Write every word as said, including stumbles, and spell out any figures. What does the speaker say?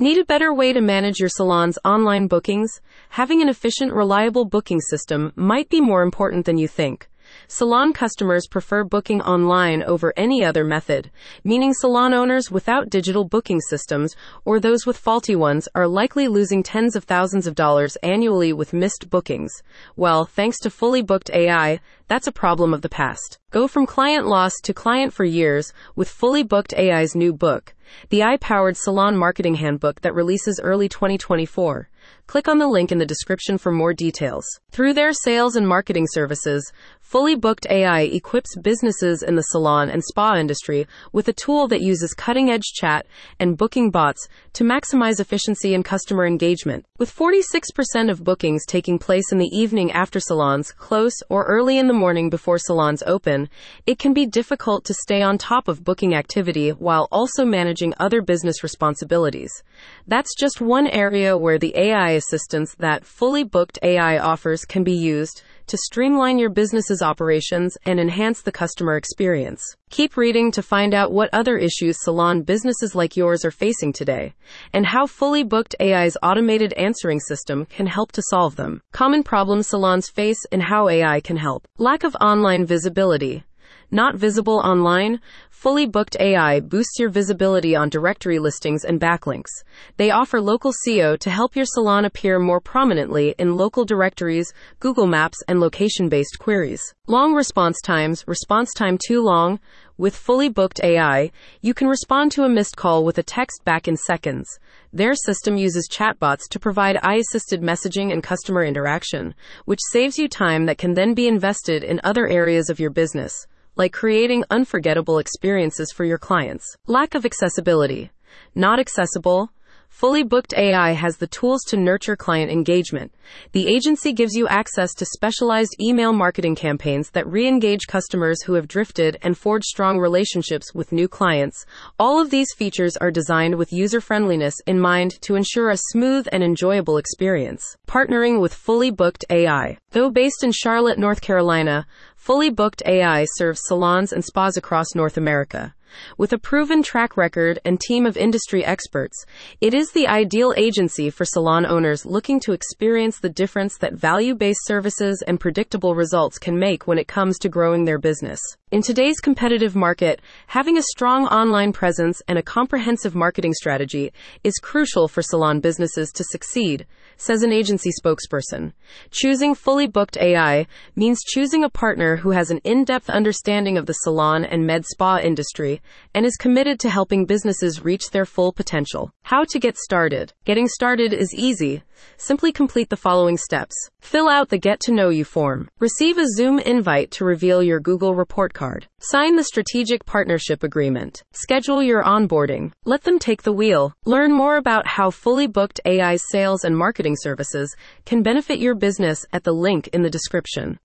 Need a better way to manage your salon's online bookings? Having an efficient, reliable booking system might be more important than you think. Salon customers prefer booking online over any other method, meaning salon owners without digital booking systems or those with faulty ones are likely losing tens of thousands of dollars annually with missed bookings. Well, thanks to Fully Booked A I, that's a problem of the past. Go from client loss to client for years with Fully Booked A I's new book, the A I-powered Salon Marketing Handbook that releases early twenty twenty-four. Click on the link in the description for more details. Through their sales and marketing services, Fully Booked A I equips businesses in the salon and spa industry with a tool that uses cutting-edge chat and booking bots to maximize efficiency and customer engagement. With forty-six percent of bookings taking place in the evening after salons close or early in the morning before salons open, it can be difficult to stay on top of booking activity while also managing other business responsibilities. That's just one area where the A I assistance that Fully Booked A I offers can be used to streamline your business's operations and enhance the customer experience. Keep reading to find out what other issues salon businesses like yours are facing today, and how Fully Booked A I's automated answering system can help to solve them. Common problems salons face and how A I can help. Lack of online visibility. Not visible online? Fully Booked A I boosts your visibility on directory listings and backlinks. They offer local S E O to help your salon appear more prominently in local directories, Google Maps, and location-based queries. Long response times. Response time too long? With Fully Booked A I, you can respond to a missed call with a text back in seconds. Their system uses chatbots to provide A I-assisted messaging and customer interaction, which saves you time that can then be invested in other areas of your business, like creating unforgettable experiences for your clients. Lack of accessibility. Not accessible? Fully Booked A I has the tools to nurture client engagement. The agency gives you access to specialized email marketing campaigns that re-engage customers who have drifted and forge strong relationships with new clients. All of these features are designed with user-friendliness in mind to ensure a smooth and enjoyable experience. Partnering with Fully Booked A I. Though based in Charlotte, North Carolina, Fully Booked A I serves salons and spas across North America. With a proven track record and team of industry experts, it is the ideal agency for salon owners looking to experience the difference that value-based services and predictable results can make when it comes to growing their business. In today's competitive market, having a strong online presence and a comprehensive marketing strategy is crucial for salon businesses to succeed, says an agency spokesperson. Choosing Fully Booked A I means choosing a partner who has an in-depth understanding of the salon and med spa industry and is committed to helping businesses reach their full potential. How to get started. Getting started is easy. Simply complete the following steps. Fill out the Get to Know You form. Receive a Zoom invite to reveal your Google report card. Sign the Strategic Partnership Agreement. Schedule your onboarding. Let them take the wheel. Learn more about how Fully Booked A I's sales and marketing services can benefit your business at the link in the description.